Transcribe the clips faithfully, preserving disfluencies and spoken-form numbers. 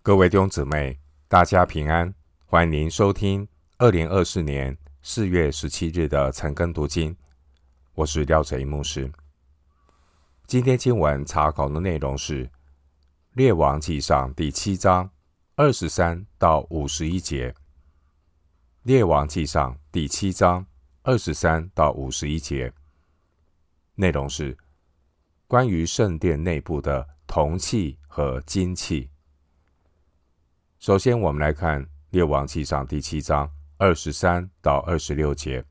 各位弟兄姊妹，大家平安，欢迎您收听二零二四年四月十七日的晨更读经。我是廖哲一牧师。今天经文查考的内容是列王纪上第七章二十三到五十一节。列王纪上第七章二十三到五十一节，内容是关于圣殿内部的铜器和金器。首先，我们来看列王纪上第七章二十三到二十六节。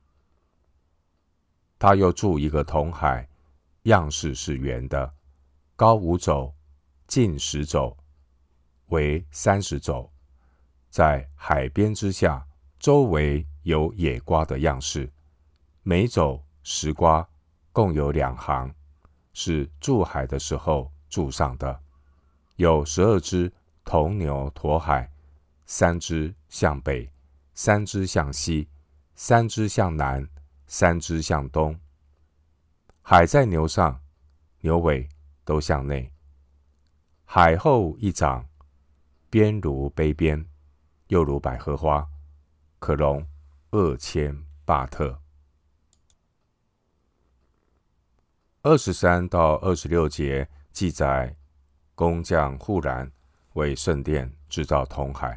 他又筑一个铜海，样式是圆的，高五肘，近十肘，为三十肘，在海边之下，周围有野瓜的样式，每肘十瓜，共有两行，是筑海的时候筑上的。有十二只铜牛驮海，三只向北，三只向西，三只向南，三只向东。海在牛上，牛尾都向内。海后一掌，边如杯边，又如百合花，可容二千巴特。二十三到二十六节记载工匠户兰为圣殿制造铜海。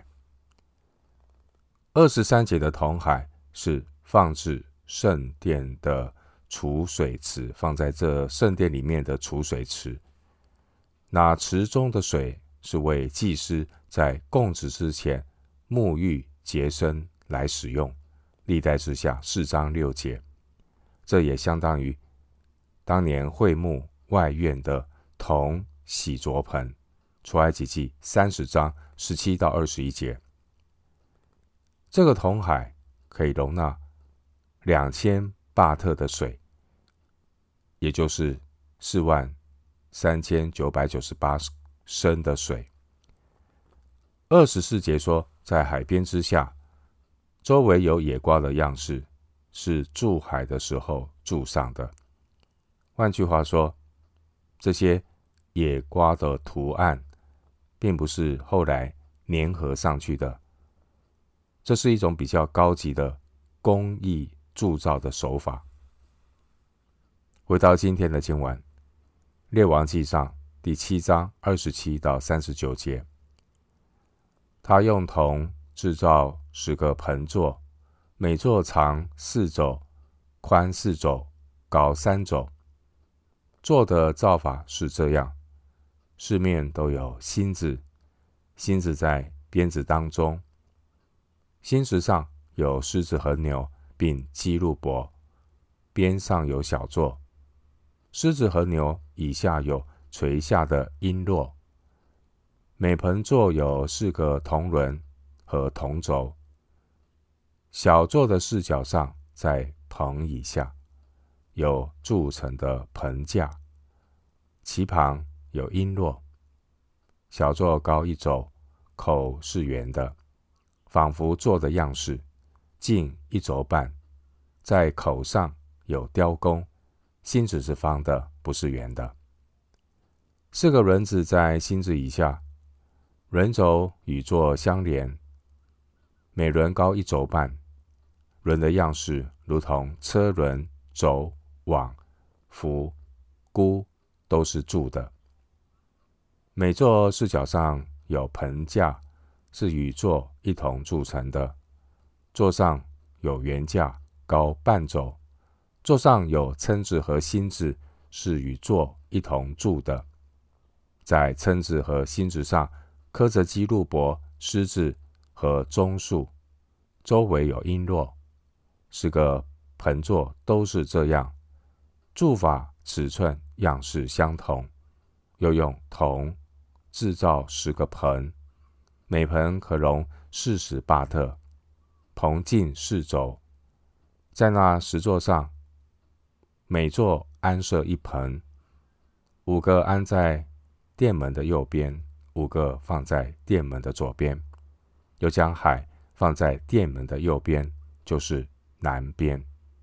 二十三节的铜海是放置圣殿的储水池，放在这圣殿里面的储水池。那池中的水是为祭司在供职之前沐浴洁身来使用。历代志下四章六节，这也相当于当年会幕外院的铜洗濯盆。出埃及记三十章十七到二十一节，这个铜海可以容纳两千巴特的水，也就是四万三千九百九十八升的水。二十四节说，在海边之下，周围有野瓜的样式，是筑海的时候筑上的。换句话说，这些野瓜的图案并不是后来粘合上去的，这是一种比较高级的工艺铸造的手法。回到今天的经文，列王纪上第七章二十七到三十九节，他用铜制造十个盆座，每座长四肘，宽四肘，高三肘。做的造法是这样：四面都有心子，心子在鞭子当中，心子上有狮子和牛，并基路伯，边上有小座。狮子和牛以下有垂下的璎珞。每盆座有四个铜轮和铜轴。小座的四角上，在棚以下有铸成的盆架，其旁有璎珞。小座高一肘，口是圆的，仿佛座的样式，径一肘半，在口上有雕工，心子是方的，不是圆的。四个轮子在心子以下，轮轴与座相连，每轮高一肘半。轮的样式如同车轮、轴、网、扶、箍都是铸的。每座四角上有盆架，是与座一同铸成的。座上有圆架，高半肘。座上有蛏子和心子，是与座一同铸的。在蛏子和心子上刻着基路伯、狮子和棕树，周围有璎珞。四个盆座都是这样，铸法、尺寸、样式相同。又用铜制造十个盆，每盆可容四十巴特，棚径四肘。在那十座上，每座安设一盆，五个安在殿门的右边，五个放在殿门的左边。又将海放在殿门的右边，就是南边。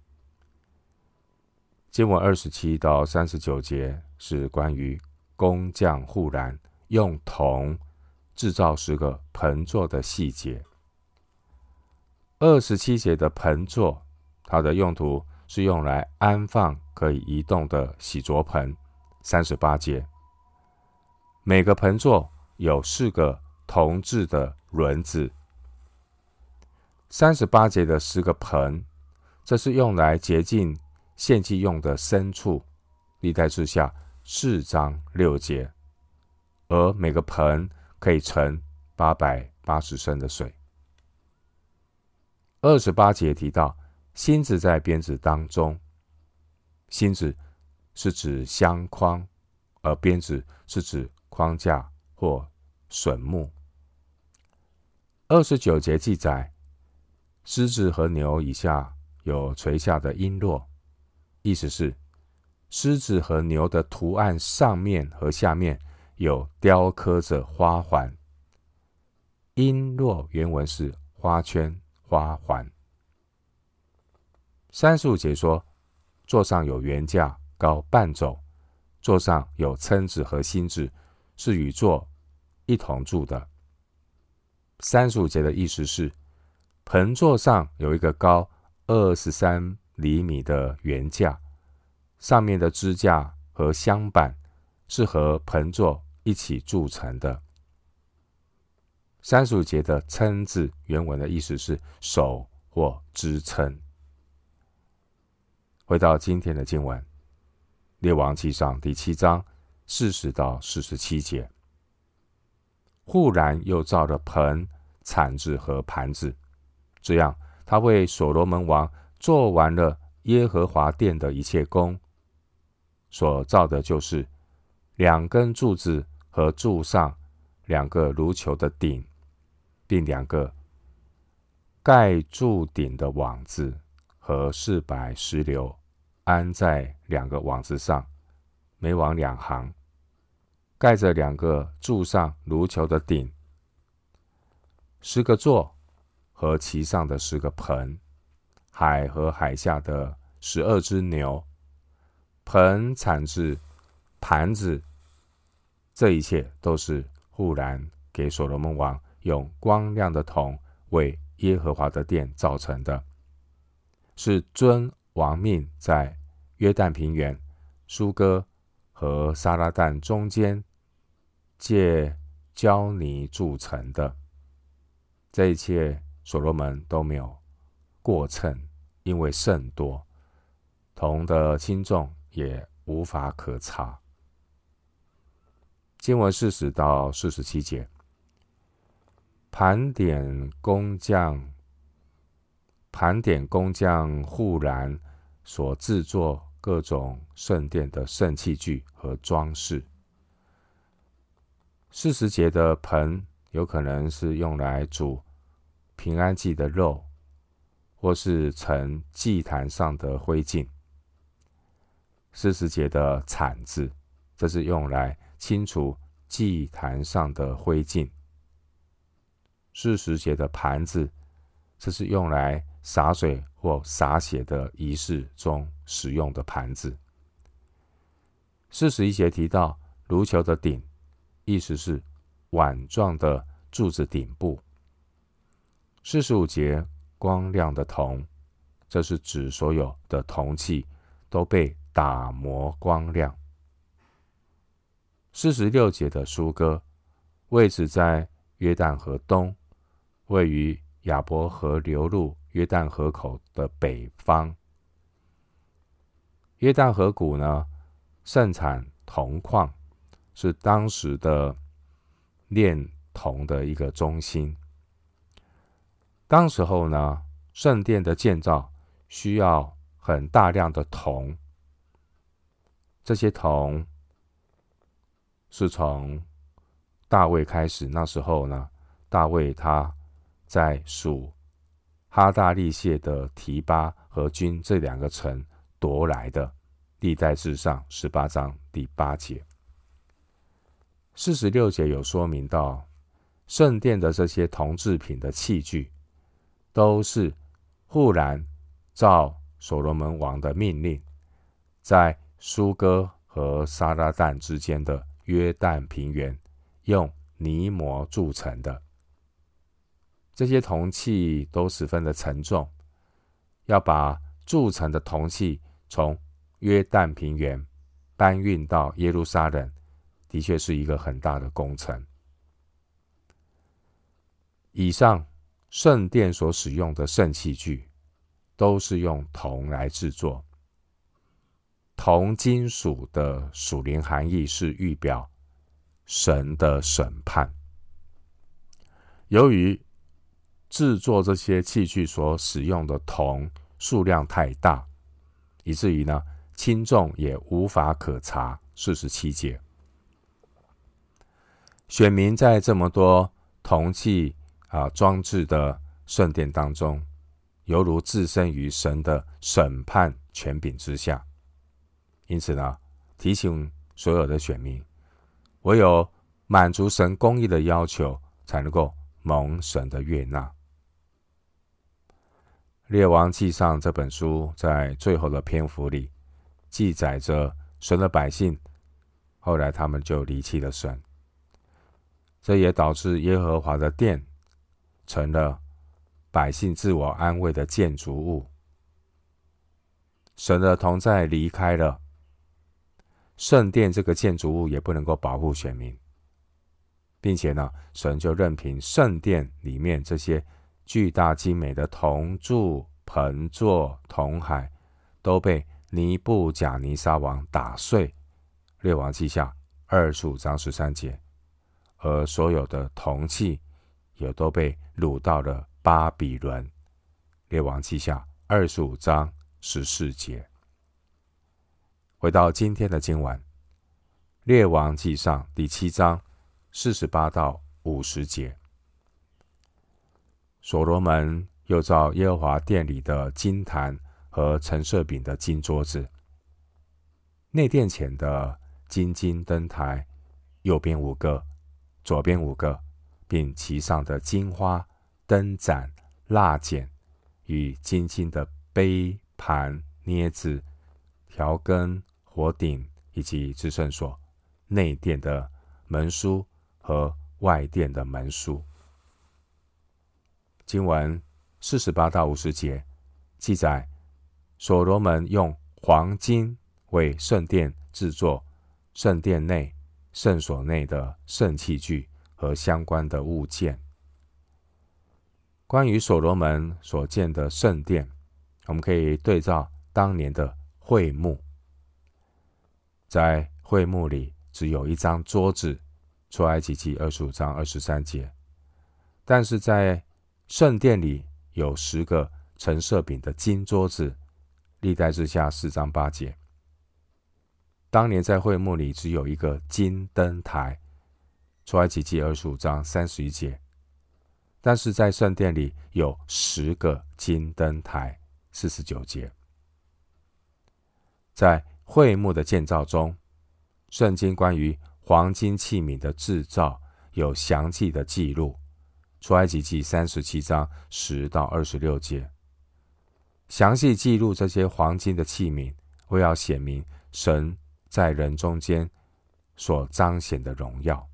经文二十七到三十九节是关于工匠户兰用铜制造十个盆座的细节。二十七节的盆座，它的用途是用来安放可以移动的洗濯盆。三十八节，每个盆座有四个铜制的轮子。三十八节的十个盆，这是用来洁净献祭用的牲畜。历代志下四章六节，而每个盆可以盛八百八十升的水。二十八节提到芯子在鞭子当中，芯子是指箱筐，而鞭子是指框架或榫木。二十九节记载，狮子和牛以下有垂下的璎珞，意思是狮子和牛的图案上面和下面有雕刻着花环。璎珞原文是花圈、花环。三十五节说，座上有圆架，高半肘，座上有蛏子和心子，是与座一同住的。三十五节的意思是，盆座上有一个高二十三厘米的圆架，上面的支架和箱板是和盆座一起铸成的。三十五节的蛏字原文的意思是手或支撑。回到今天的经文，列王纪上第七章四十到四十七节。忽然又造了盆、铲子和盘子，这样他为所罗门王做完了耶和华殿的一切工。所造的就是两根柱子和柱上两个如球的顶，并两个盖柱顶的网子和四百石榴，安在两个网子上，每网两行，盖着两个柱上如球的顶。十个座和其上的十个盆，海和海下的十二只牛，盆、铲子、盘子，这一切都是忽然给所罗门王用光亮的铜为耶和华的殿造成的，是遵王命在约旦平原、苏哥和撒拉旦中间借胶泥铸成的。这一切所罗门都没有过称，因为甚多，铜的轻重也无法可查。经文四十到四十七节，盘点工匠，盘点工匠忽然所制作各种圣殿的圣器具和装饰。四十节的盆有可能是用来煮平安祭的肉，或是盛祭坛上的灰烬。四十节的铲子，这是用来清除祭坛上的灰烬。四十节的盘子，这是用来洒水或洒血的仪式中使用的盘子。四十一节提到如球的顶，意思是碗状的柱子顶部。四十五节光亮的铜，这是指所有的铜器都被打磨光亮。四十六节的苏哥，位置在约旦河东，位于亚伯河流入约旦河口的北方。约旦河谷呢，盛产铜矿，是当时的炼铜的一个中心。当时候呢，圣殿的建造需要很大量的铜，这些铜是从大卫开始，那时候呢，大卫他在属哈大利谢的提巴和君这两个城夺来的。历代志上十八章第八节。四十六节有说明到，圣殿的这些铜制品的器具，都是忽然照所罗门王的命令，在苏哥和撒拉旦之间的约旦平原，用泥膜铸成的。这些铜器都十分的沉重，要把铸成的铜器从约旦平原搬运到耶路撒冷，的确是一个很大的工程。以上圣殿所使用的圣器具，都是用铜来制作。铜金属的属灵含义是预表神的审判。由于制作这些器具所使用的铜数量太大，以至于呢轻重也无法可查。四十七节，选民在这么多铜器啊装置的圣殿当中，犹如置身于神的审判权柄之下。因此呢，提醒所有的选民，唯有满足神公义的要求，才能够蒙神的悦纳。列王纪上这本书在最后的篇幅里，记载着神的百姓后来他们就离弃了神，这也导致耶和华的殿成了百姓自我安慰的建筑物。神的同在离开了，圣殿这个建筑物也不能够保护选民，并且呢，神就任凭圣殿里面这些巨大精美的铜柱、盆座、铜海都被尼布甲尼撒王打碎。列王记下二十五章十三节，而所有的铜器也都被掳到了巴比伦。列王记下二十五章十四节。回到今天的经文，列王记上第七章四十八到五十节。所罗门又造耶和华殿里的金坛和陈设饼的金桌子，内殿前的金金灯台，右边五个，左边五个，并其上的金花、灯盏、蜡剪与金金的杯盘、镊子、调羹、火鼎以及至圣所、内殿的门书和外殿的门书。经文四十八到五十节记载，所罗门用黄金为圣殿制作圣殿内、圣所内的圣器具和相关的物件。关于所罗门所建的圣殿，我们可以对照当年的会幕。在会幕里只有一张桌子，出埃及记二十五章二十三节，但是在圣殿里有十个陈设饼的金桌子，历代志下四章八节。当年在会幕里只有一个金灯台，出埃及记二十五章三十一节，但是在圣殿里有十个金灯台，四十九节。在会幕的建造中，圣经关于黄金器皿的制造有详细的记录，出埃及记三十七章十到二十六节，详细记录这些黄金的器皿，为要显明神在人中间所彰显的荣耀。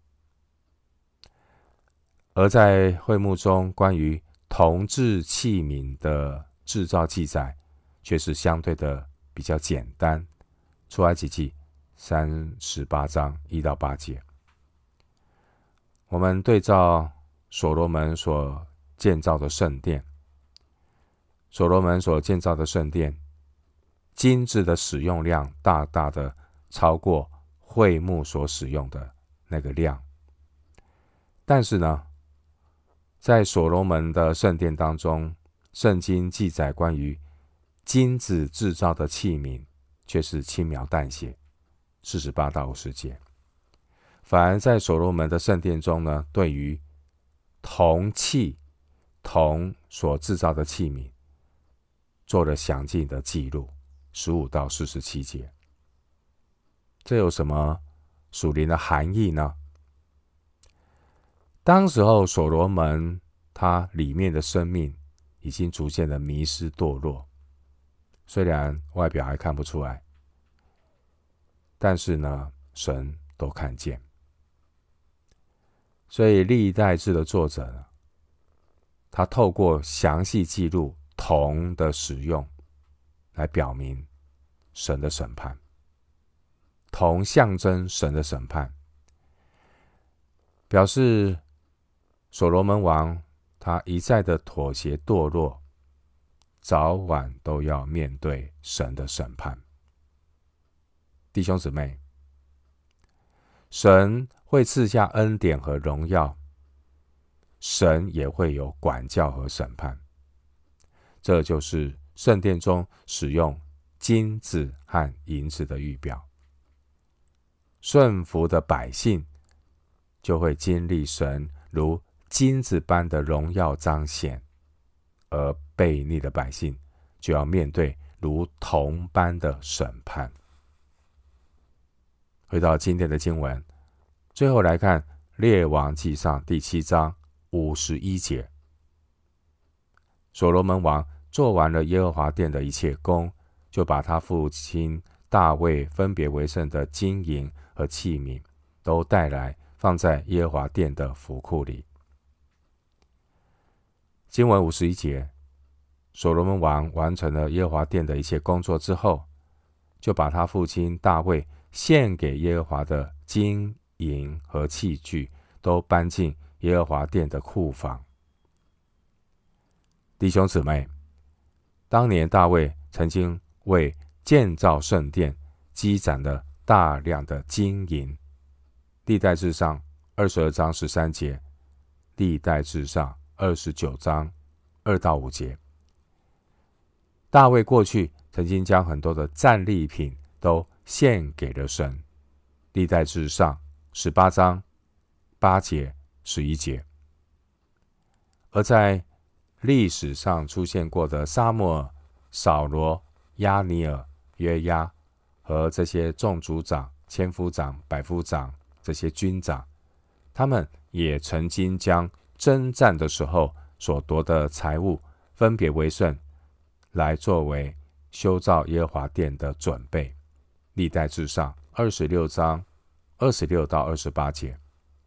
而在会幕中关于铜制器皿的制造记载，却是相对的比较简单，出埃及记三十八章一到八节。我们对照所罗门所建造的圣殿，所罗门所建造的圣殿，金子的使用量大大的超过会幕所使用的那个量。但是呢，在所罗门的圣殿当中，圣经记载关于金子制造的器皿却是轻描淡写，四十八到五十节。反而在所罗门的圣殿中呢，对于铜器、铜所制造的器皿做了详尽的记录，十五到四十七节。这有什么属灵的含义呢？当时候所罗门他里面的生命已经逐渐的迷失堕落，虽然外表还看不出来，但是呢，神都看见。 所以历代志的作者呢，他透过详细记录铜的使用，来表明神的审判。铜象征神的审判，表示所罗门王他一再的妥协堕落，早晚都要面对神的审判。弟兄姊妹，神会赐下恩典和荣耀，神也会有管教和审判。这就是圣殿中使用金子和银子的预表。顺服的百姓就会经历神如金子般的荣耀彰显，而悖逆的百姓就要面对如铜般的审判。回到今天的经文，最后来看列王纪上第七章五十一节。所罗门王做完了耶和华殿的一切工，就把他父亲大卫分别为圣的金银和器皿都带来，放在耶和华殿的府库里。经文五十一节，所罗门王完成了耶和华殿的一切工作之后，就把他父亲大卫献给耶和华的金银和器具都搬进耶和华殿的库房。弟兄姊妹，当年大卫曾经为建造圣殿积攒了大量的金银。历代志上二十二章十三节，历代志上二十九章二到五节。大卫过去曾经将很多的战利品都献给了神。历代志上十八章八节、十一节。而在历史上出现过的撒母耳、扫罗、押尼尔、约押和这些众族长、千夫长、百夫长这些军长，他们也曾经将征战的时候所夺的财物分别为圣，来作为修造耶和华殿的准备。历代志上二十六章二十六到二十八节。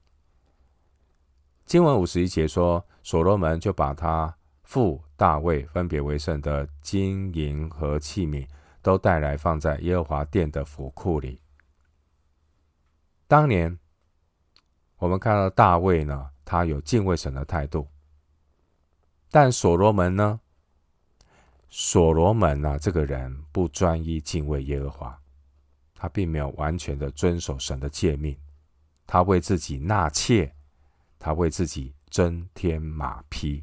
经文五十一节说，所罗门就把他父大卫分别为圣的金银和器皿都带来，放在耶和华殿的府库里。当年我们看到大卫呢，他有敬畏神的态度，但所罗门呢，所罗门啊，这个人不专一敬畏耶和华，他并没有完全的遵守神的诫命，他为自己纳妾，他为自己增添马匹。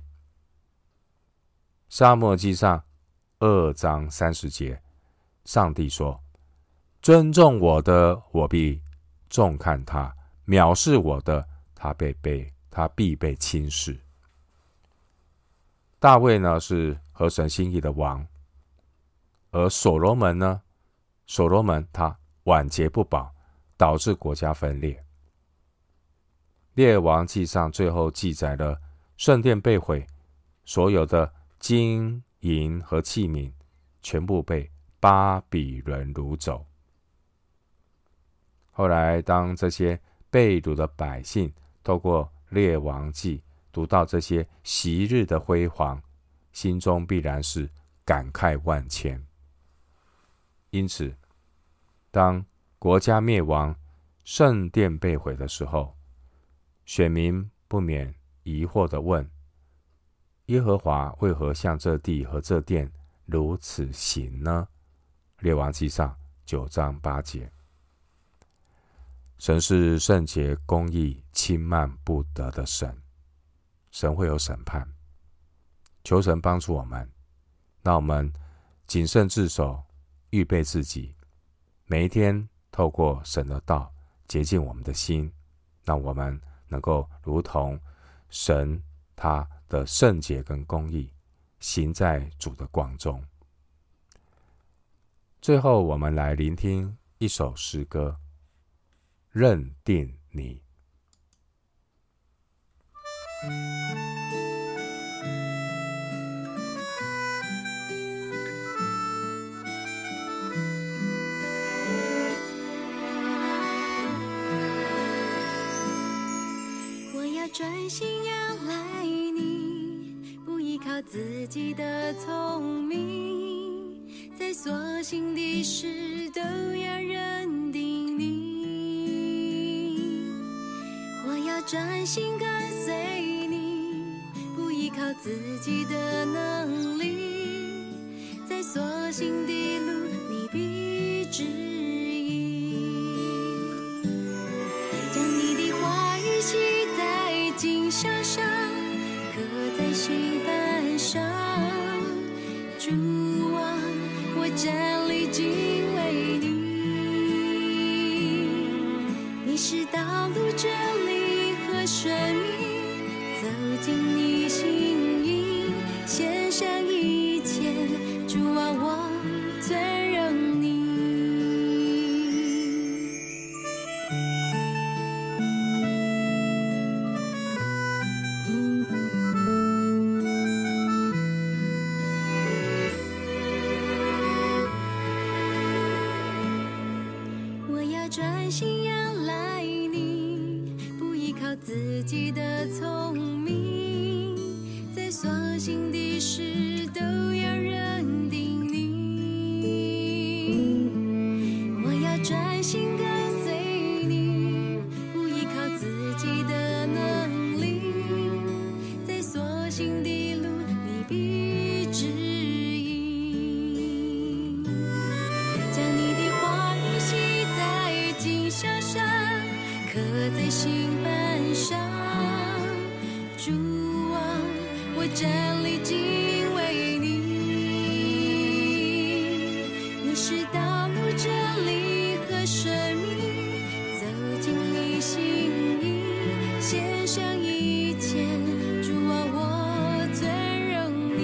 撒母耳记上二章三十节，上帝说：尊重我的，我必重看他；藐视我的，他被被他必被轻视。大卫呢，是合神心意的王，而所罗门呢，所罗门他晚节不保，导致国家分裂。列王记上最后记载了圣殿被毁，所有的金银和器皿全部被巴比伦掳走。后来当这些被掳的百姓透过列王记读到这些昔日的辉煌，心中必然是感慨万千。因此当国家灭亡，圣殿被毁的时候，选民不免疑惑地问：耶和华为何向这地和这殿如此行呢？列王记上九章八节。神是圣洁、公义、轻慢不得的神，神会有审判。求神帮助我们，让我们谨慎自守，预备自己，每一天透过神的道洁净我们的心，让我们能够如同神他的圣洁跟公义，行在主的光中。最后我们来聆听一首诗歌，认定你。 我要专心仰赖你，不依靠自己的聪明，在所行的事都要认定你。我要专心跟随你，不依靠自己的能力，在所行的路你必指引。将你的话语写在经上上，刻在心板上。主啊，我站立敬畏你，你是道路真理和生命，走进你心意，献上一切，主啊，我尊荣你。我要专心仰赖你，不依靠自己的聪明，在所行的事都要认定你。我要专心跟随你，不依靠自己的能力，在所行的路你必指引。将你的话语写在经上上，刻在心板上。主啊，我站立敬畏你，你是道路真理和生命，走进你心意，献上一切，主啊，我尊荣你。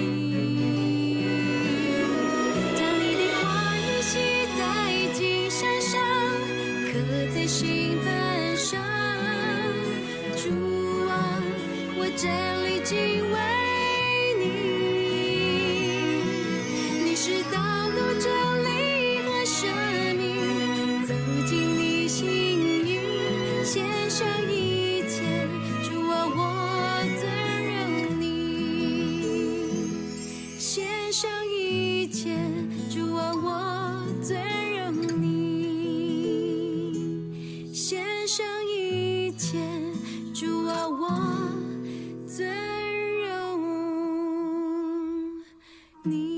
将你的话语写在经上上，刻在心板上。主啊，我站立敬畏你，你是道路真理和生命，走进你心意，献上一切，主啊，我尊荣你，献上一切，主啊，我尊荣你，献上一切，主啊，我尊荣你。